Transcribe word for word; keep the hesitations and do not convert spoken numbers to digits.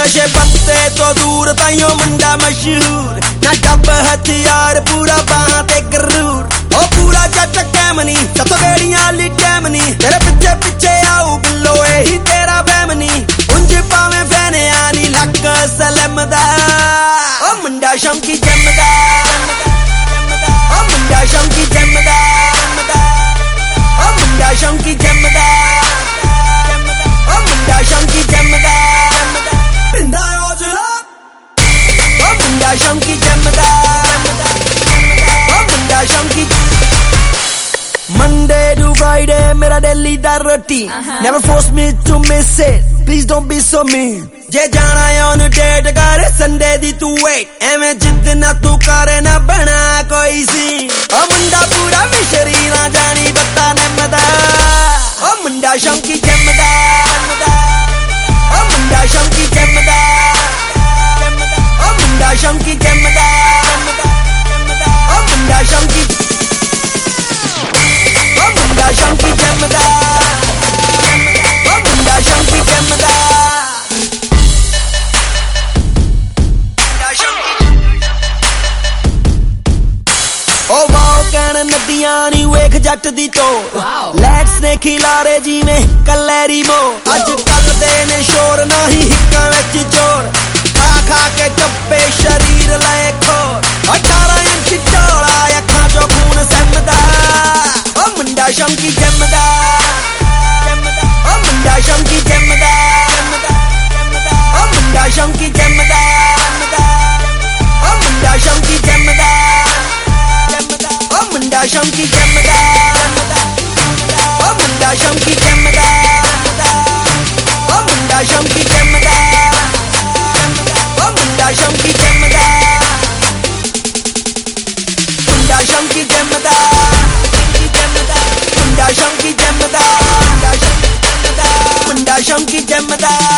नशे पत्ते तो दूर ताइयों मुंडा मशहूर ना डब हथियार पूरा बाहां ते गरूर ओ पूरा जट कैमनी सत बेड़ियां ली टैमनी तेरे पिछे पिछे आऊ बिल्लो ही तेरा बैमनी उंज पावे फैने आनी लक सलमदा ओ मुंडा शौकी जमदा ओ मुंडा शौकी जमदा ओ मुंडा शौकी जमदा ओ मुंडा शौकी जमदा पिंदा ओजला ओ मुंडा शौकी जमदा ओ मुंडा शौकी Monday to Friday मेरा डेली दा routine Never force me to miss it Please don't be so mean जे जाना on a date कर Sunday दी तू wait एवें जिद ना तू करे ना बना कोई सीन ओ मुंडा पूरा मिशरी ना जानी बता नमदा ओ मुंडा शौकी जमदा ओ मुंडा शौकी जमदा ओ मुंडा शौकी जमदा ओ मुंडा शौकी मुंडा शौकी जमदा ओ मुंडा शौकी जमदा ओ वाओ कहन नदियां नी वेख जट दी तोड़ लैट्स ने खिलारे जिवें कलैरी मो अज कल दे ने शोर नाही हिक्कां विच जोर खा खा के चप्पे शरीर लए खोर अठारह इंच चौड़ा अखां चो खून सहमदा ओ मुंडा शौकी जमदा ओ मुंडा शौकी जमदा ओ मुंडा शौकी जमदा ओ मुंडा शौकी जमदा ओ मुंडा शौकी जमदा ओ मुंडा शौकी जमदा ओ मुंडा शौकी जमदा ओ मुंडा शौकी जमदा मुंडा शौकी जमदा मुंडा शौकी जमदा मुंडा शौकी जमदा